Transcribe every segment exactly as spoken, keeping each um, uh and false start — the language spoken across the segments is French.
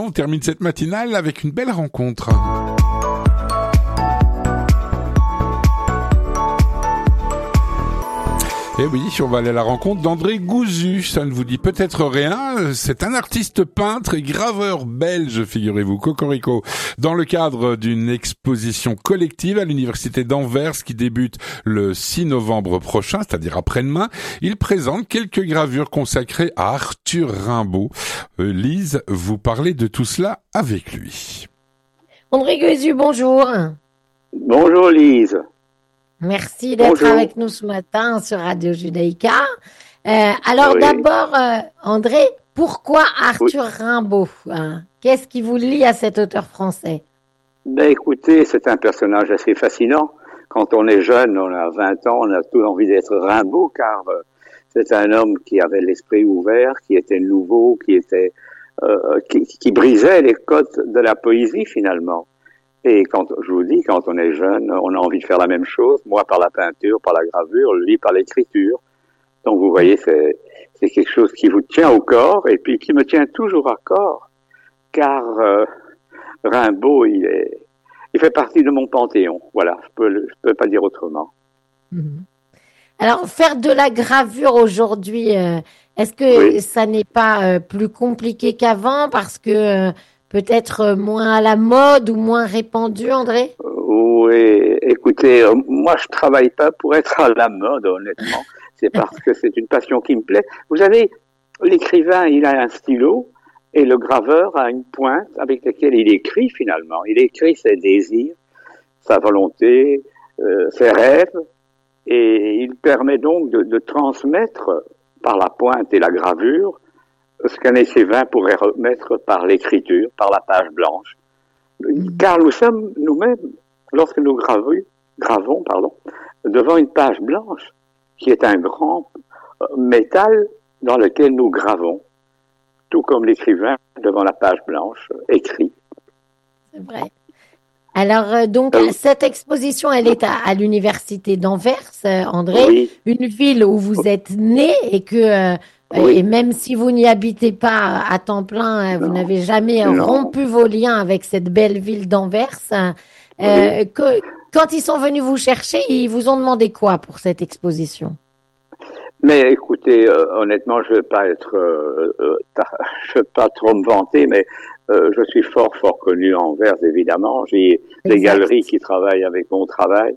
On termine cette matinale avec une belle rencontre. Eh oui, on va aller à la rencontre d'André Gouzu. Ça ne vous dit peut-être rien. C'est un artiste peintre et graveur belge, figurez-vous, cocorico. Dans le cadre d'une exposition collective à l'université d'Anvers qui débute le six novembre prochain, c'est-à-dire après-demain, il présente quelques gravures consacrées à Arthur Rimbaud. Euh, Lise, vous parlez de tout cela avec lui. André Gouzu, bonjour. Bonjour Lise. Merci d'être Bonjour. avec nous ce matin sur Radio Judaïka. Euh, alors Oui. d'abord, euh, André, pourquoi Arthur oui. Rimbaud hein? Qu'est-ce qui vous lie à cet auteur français? Ben écoutez, c'est un personnage assez fascinant. Quand on est jeune, on a vingt ans, on a tout envie d'être Rimbaud, car euh, c'est un homme qui avait l'esprit ouvert, qui était nouveau, qui était euh, qui, qui brisait les codes de la poésie finalement. Et quand, je vous dis, quand on est jeune, on a envie de faire la même chose. Moi, par la peinture, par la gravure, lui, par l'écriture. Donc, vous voyez, c'est, c'est quelque chose qui vous tient au corps et puis qui me tient toujours à corps. Car, euh, Rimbaud, il est, il fait partie de mon panthéon. Voilà. Je peux, je peux pas dire autrement. Mmh. Alors, faire de la gravure aujourd'hui, euh, est-ce que oui. ça n'est pas euh, plus compliqué qu'avant parce que, euh, peut-être moins à la mode ou moins répandu, André? Oui, écoutez, euh, moi je travaille pas pour être à la mode, honnêtement. C'est parce que c'est une passion qui me plaît. Vous savez, l'écrivain, il a un stylo et le graveur a une pointe avec laquelle il écrit finalement. Il écrit ses désirs, sa volonté, euh, ses rêves et il permet donc de, de transmettre par la pointe et la gravure ce qu'un écrivain pourrait remettre par l'écriture, par la page blanche. Car nous sommes nous-mêmes, lorsque nous gravons, gravons pardon, devant une page blanche, qui est un grand métal dans lequel nous gravons, tout comme l'écrivain devant la page blanche écrit. C'est vrai. Alors, euh, donc, euh, cette exposition, elle est à, à l'université d'Anvers, euh, André, oui. Une ville où vous êtes né et que... Euh, Oui. Et même si vous n'y habitez pas à temps plein, non. vous n'avez jamais non. rompu vos liens avec cette belle ville d'Anvers. Oui. Euh, que, quand ils sont venus vous chercher, ils vous ont demandé quoi pour cette exposition? Mais écoutez, euh, honnêtement, je ne vais pas être, euh, euh, je vais pas trop me vanter, mais euh, je suis fort, fort connu à Anvers, évidemment. J'ai exact. Des galeries qui travaillent avec mon travail.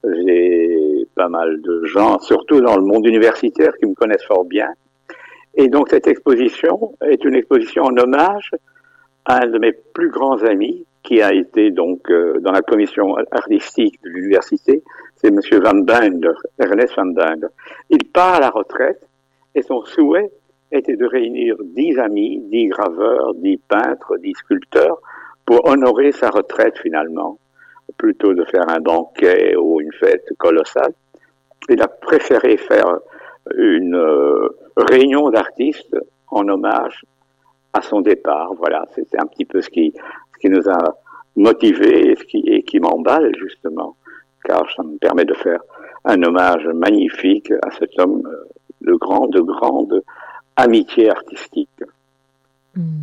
J'ai pas mal de gens, surtout dans le monde universitaire, qui me connaissent fort bien. Et donc cette exposition est une exposition en hommage à un de mes plus grands amis qui a été donc euh, dans la commission artistique de l'université, c'est Monsieur Van Binder, Ernest Van Binder. Il part à la retraite et son souhait était de réunir dix amis, dix graveurs, dix peintres, dix sculpteurs pour honorer sa retraite finalement, plutôt de faire un banquet ou une fête colossale. Il a préféré faire une euh, réunion d'artistes en hommage à son départ. Voilà, c'était un petit peu ce qui, ce qui nous a motivés et, ce qui, et qui m'emballe justement, car ça me permet de faire un hommage magnifique à cet homme de grande, de grande amitié artistique. Mmh.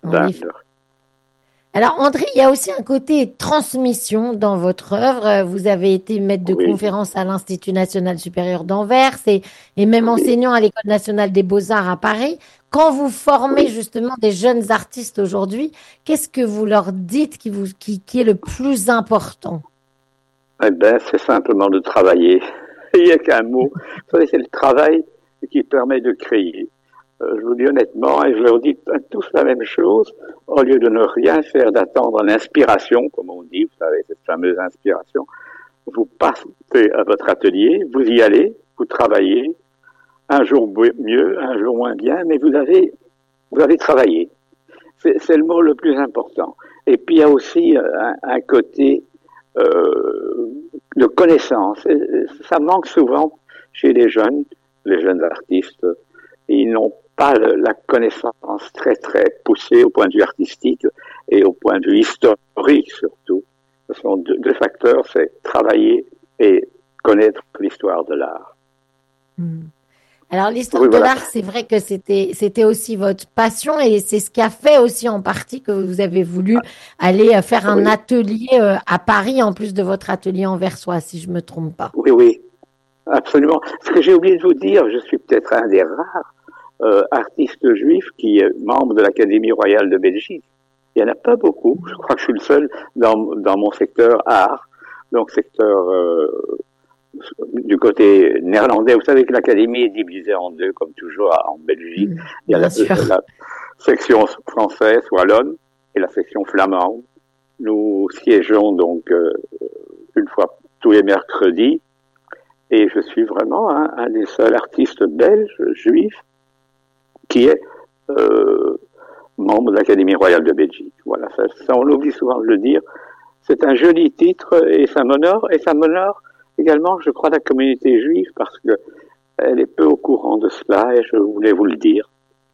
Alors André, il y a aussi un côté transmission dans votre œuvre. Vous avez été maître de oui. conférence à l'Institut national supérieur d'Anvers et, et même oui. enseignant à l'École nationale des beaux-arts à Paris. Quand vous formez oui. justement des jeunes artistes aujourd'hui, qu'est-ce que vous leur dites qui, vous, qui, qui est le plus important? Eh ben, c'est simplement de travailler. Il n'y a qu'un mot. Vous savez, c'est le travail qui permet de créer. Je vous dis honnêtement, et je leur dis tous la même chose, au lieu de ne rien faire, d'attendre l'inspiration, comme on dit, vous savez, cette fameuse inspiration, vous partez à votre atelier, vous y allez, vous travaillez, un jour mieux, un jour moins bien, mais vous avez, vous avez travaillé. C'est, c'est le mot le plus important. Et puis il y a aussi un, un côté euh, de connaissance. Et ça manque souvent chez les jeunes, les jeunes artistes. Ils n'ont pas le, la connaissance très très poussée au point de vue artistique et au point de vue historique surtout. Ce sont deux, deux facteurs, c'est travailler et connaître l'histoire de l'art. Mmh. Alors l'histoire oui, de voilà. l'art, c'est vrai que c'était c'était aussi votre passion et c'est ce qui a fait aussi en partie que vous avez voulu aller euh, faire un Oui, atelier euh, à Paris en plus de votre atelier anversois, si je me trompe pas. oui, oui, absolument. Ce que j'ai oublié de vous dire, je suis peut-être un des rares euh, artistes juifs qui est membre de l'Académie royale de Belgique. Il n'y en a pas beaucoup. Je crois que je suis le seul dans, dans mon secteur art, donc secteur euh, du côté néerlandais. Vous savez que l'Académie est divisée en deux, comme toujours en Belgique. Mm, Il y a bien la, sûr. la section française, wallonne, et la section flamande. Nous siégeons donc euh, une fois tous les mercredis, et je suis vraiment un, un des seuls artistes belges, juifs, qui est euh, membre de l'Académie royale de Belgique. Voilà, ça, ça on oublie souvent de le dire. C'est un joli titre et ça m'honore, et ça m'honore également, je crois, la communauté juive parce que elle est peu au courant de cela et je voulais vous le dire.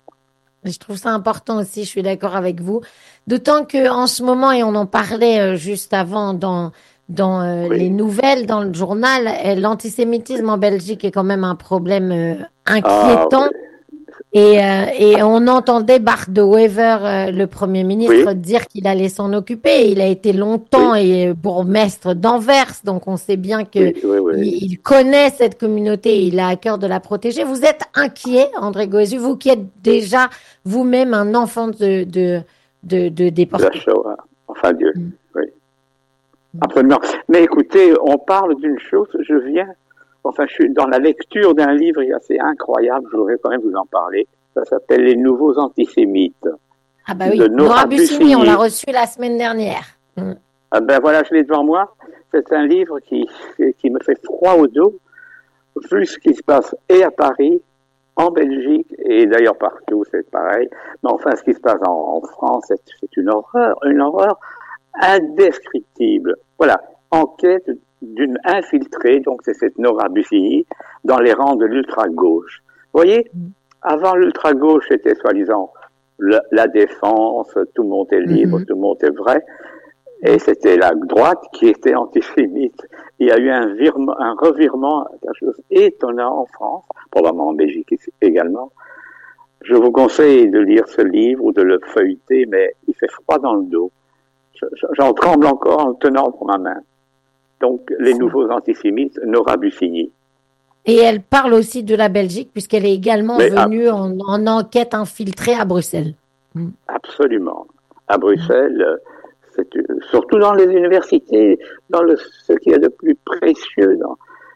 Je trouve ça important aussi, je suis d'accord avec vous. D'autant que en ce moment, et on en parlait euh, juste avant dans, dans euh, Oui. les nouvelles, dans le journal, euh, l'antisémitisme en Belgique est quand même un problème euh, Ah, inquiétant. oui. Et, euh, et on entendait Bart de Wever, euh, le Premier ministre, Oui. dire qu'il allait s'en occuper. Il a été longtemps Oui. et bourgmestre d'Anvers, donc on sait bien que Oui, oui, oui. il, il connaît cette communauté et il a à cœur de la protéger. Vous êtes inquiet, André Goezu, vous qui êtes déjà vous-même un enfant de, de, de, de De la déportés. Shoah. Enfin, Dieu. Mm. Oui. Absolument. Mais écoutez, on parle d'une chose, je viens, enfin, je suis dans la lecture d'un livre assez incroyable, je voudrais quand même vous en parler. Ça s'appelle Les Nouveaux Antisémites. Ah bah oui, De Nora Nora Bussigny, on Bussigny. l'a reçu la semaine dernière. Mm. Ah ben voilà, je l'ai devant moi. C'est un livre qui, qui me fait froid au dos, vu ce qui se passe et à Paris, en Belgique, et d'ailleurs partout, c'est pareil. Mais enfin, ce qui se passe en, en France, c'est, c'est une horreur, une horreur indescriptible. Voilà, enquête d'une infiltrée, donc c'est cette Nora Bussigny, dans les rangs de l'ultra-gauche. Vous voyez, avant l'ultra-gauche, c'était soi-disant la, la défense, tout le monde est libre, Mhm. tout le monde est vrai. Et c'était la droite qui était antisémite. Il y a eu un, virement, un revirement, quelque chose étonnant en France, probablement en Belgique également. Je vous conseille de lire ce livre ou de le feuilleter, mais il fait froid dans le dos. J'en tremble encore en le tenant dans ma main. Donc, les nouveaux antisémites, Nora Bussigny. Et elle parle aussi de la Belgique, puisqu'elle est également Mais, venue ah, en, en enquête infiltrée à Bruxelles. Absolument. À Bruxelles, euh, c'est, surtout dans les universités, dans le, ce qu'il y a de plus précieux dans,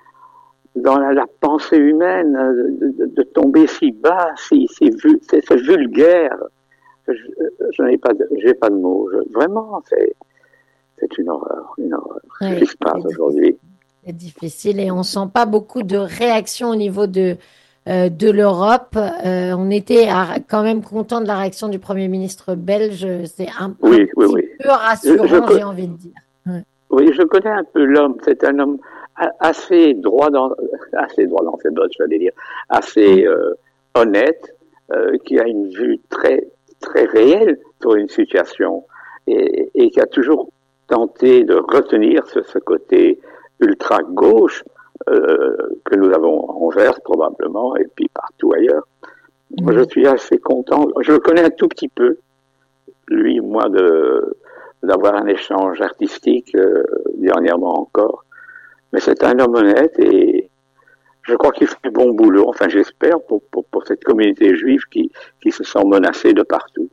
dans la, la pensée humaine, de, de, de tomber si bas, si, si c'est, c'est vulgaire. Je, je n'ai pas de, j'ai pas de mots. Je, vraiment, c'est, c'est une horreur, une horreur. Oui, ce qui se passe aujourd'hui. C'est difficile et on sent pas beaucoup de réactions au niveau de euh, de l'Europe. Euh, on était à, quand même content de la réaction du Premier ministre belge. C'est un, oui, un oui, petit oui. peu rassurant, je, je, j'ai envie de dire. Ouais. Oui, je connais un peu l'homme. C'est un homme assez droit dans, assez droit dans ses bottes, je vais dire, assez euh, honnête, euh, qui a une vue très très réelle sur une situation et, et qui a toujours tenté de retenir ce, ce côté ultra-gauche euh, que nous avons en Anvers probablement et puis partout ailleurs. Mmh. Moi, je suis assez content. Je le connais un tout petit peu, lui, moi, de d'avoir un échange artistique euh, dernièrement encore. Mais c'est un homme honnête et je crois qu'il fait du bon boulot. Enfin, j'espère pour, pour, pour cette communauté juive qui, qui se sent menacée de partout.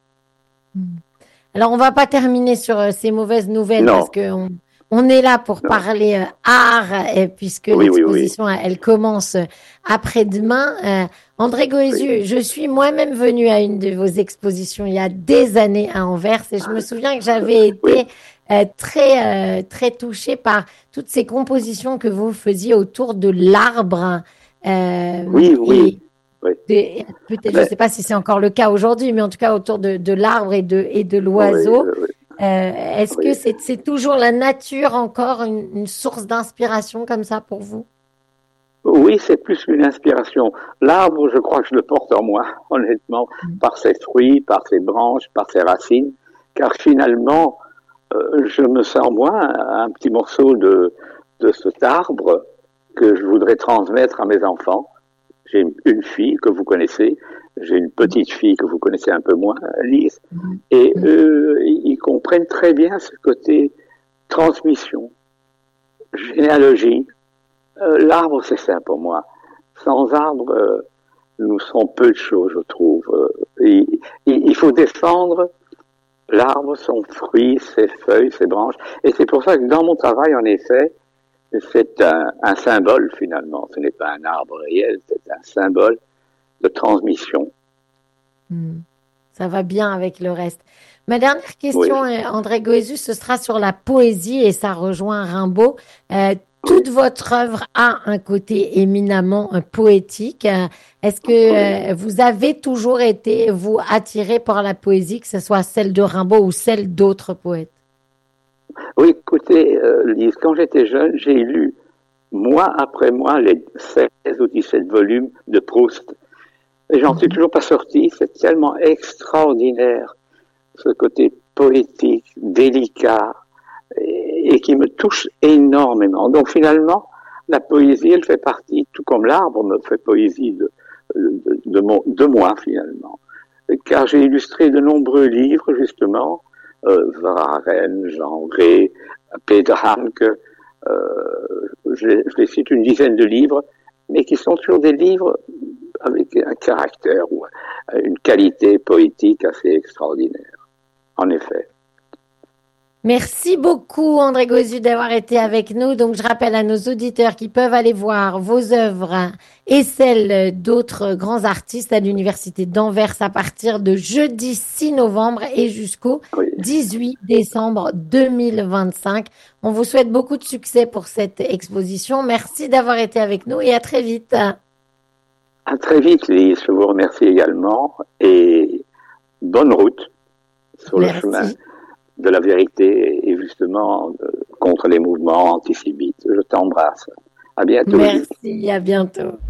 Alors, on va pas terminer sur euh, ces mauvaises nouvelles non. parce que on, on est là pour non. parler euh, art et puisque oui, l'exposition oui, oui. elle commence après-demain. Euh, André Goezu, oui. je suis moi-même venue à une de vos expositions il y a des années à Anvers et je me souviens que j'avais été oui. euh, très euh, très touchée par toutes ces compositions que vous faisiez autour de l'arbre. Euh, oui, oui. Oui. De, peut-être, mais, je ne sais pas si c'est encore le cas aujourd'hui, mais en tout cas autour de, de l'arbre et de, et de l'oiseau. Oui, oui, oui. Euh, est-ce oui. que c'est, c'est toujours la nature encore une, une source d'inspiration comme ça pour vous? Oui, c'est plus qu'une inspiration. L'arbre, je crois que je le porte en moi, honnêtement, mmh. par ses fruits, par ses branches, par ses racines, car finalement, euh, je me sens moi un petit morceau de, de cet arbre que je voudrais transmettre à mes enfants. J'ai une, une fille que vous connaissez, j'ai une petite fille que vous connaissez un peu moins, Lise, et euh, ils comprennent très bien ce côté transmission, généalogie. Euh, l'arbre, c'est ça pour moi. Sans arbre, euh, nous sommes peu de choses, je trouve. Euh, il, il faut défendre l'arbre, son fruit, ses feuilles, ses branches. Et c'est pour ça que dans mon travail, en effet, c'est un, un symbole finalement. Ce n'est pas un arbre réel, c'est un symbole de transmission. Mmh. Ça va bien avec le reste. Ma dernière question, oui. André Goezu, ce sera sur la poésie et ça rejoint Rimbaud. Euh, toute oui. votre œuvre a un côté éminemment poétique. Est-ce que oui. euh, vous avez toujours été, vous, attiré par la poésie, que ce soit celle de Rimbaud ou celle d'autres poètes? Oui, écoutez, euh, Lise, quand j'étais jeune, j'ai lu, mois après mois, les seize ou dix-sept volumes de Proust. Et j'en suis toujours pas sorti. C'est tellement extraordinaire, ce côté poétique, délicat, et, et qui me touche énormément. Donc finalement, la poésie, elle fait partie, tout comme l'arbre me fait poésie de, de, de, mon, de moi finalement. Car j'ai illustré de nombreux livres, justement, euh, Varenne, Jean Rey, Peter Hanke, euh, je, je les cite une dizaine de livres, mais qui sont toujours des livres avec un caractère ou une qualité poétique assez extraordinaire. En effet. Merci beaucoup, André Goezu, d'avoir été avec nous. Donc, je rappelle à nos auditeurs qui peuvent aller voir vos œuvres et celles d'autres grands artistes à l'Université d'Anvers à partir de jeudi six novembre et jusqu'au oui. dix-huit décembre deux mille vingt-cinq. On vous souhaite beaucoup de succès pour cette exposition. Merci d'avoir été avec nous et à très vite. À très vite, Lise. Je vous remercie également et bonne route sur Merci. le chemin de la vérité et justement de, contre les mouvements antisémites. Je t'embrasse. À bientôt. Merci, à bientôt.